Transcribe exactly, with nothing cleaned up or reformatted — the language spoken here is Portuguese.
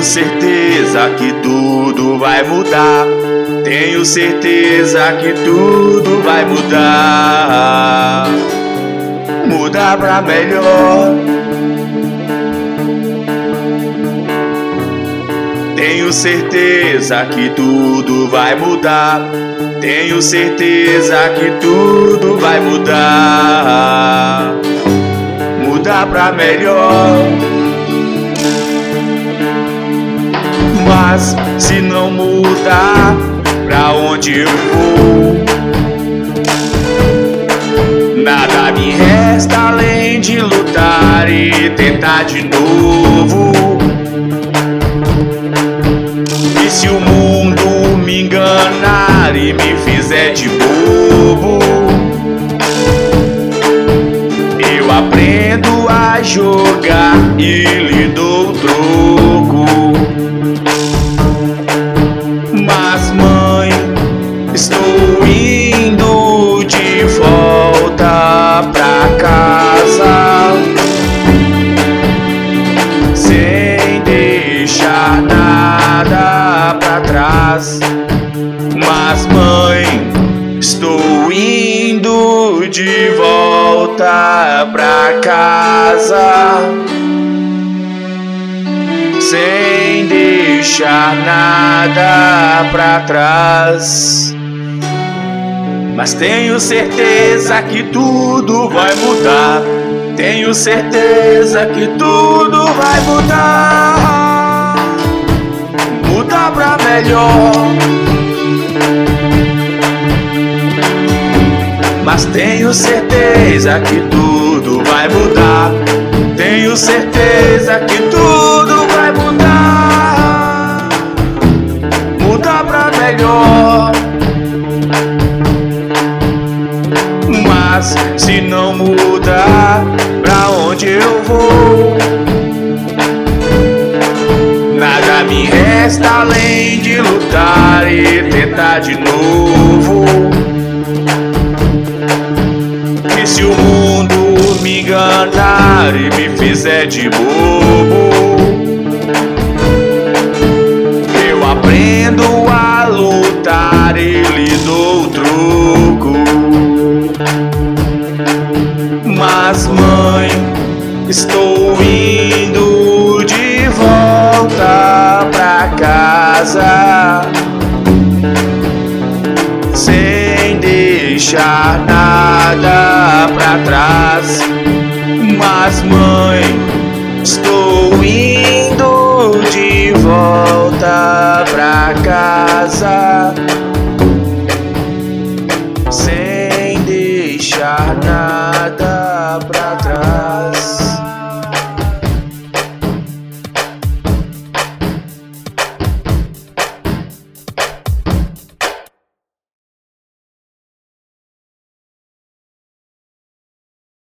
certeza que tudo vai mudar. Tenho certeza que tudo vai mudar. Mudar pra melhor. Tenho certeza que tudo vai mudar. Tenho certeza que tudo vai mudar. Mudar pra melhor. Mas se não mudar, pra onde eu vou? Nada me resta além de lutar e tentar de novo. E se o mundo me enganar e me fizer de bobo, eu aprendo a jogar e lhe dou troco. Mas mãe, estou indo de volta pra casa, sem deixar nada pra trás. Mas mãe, estou indo de volta pra casa, sem deixar nada pra trás. Mas tenho certeza que tudo vai mudar. Tenho certeza que tudo vai mudar. Mudar pra melhor. Mas tenho certeza que tudo vai mudar. Tenho certeza que tudo vai mudar. Mudar pra melhor. Mas se não mudar, pra onde eu vou? Nada me resta além de lutar e tentar de novo. E se o mundo me enganar e me fizer de bobo, eu aprendo a lutar e lhe dou troco. Mas mãe, estou indo de volta pra casa, sem deixar nada pra trás. Mas mãe, estou indo de volta pra casa,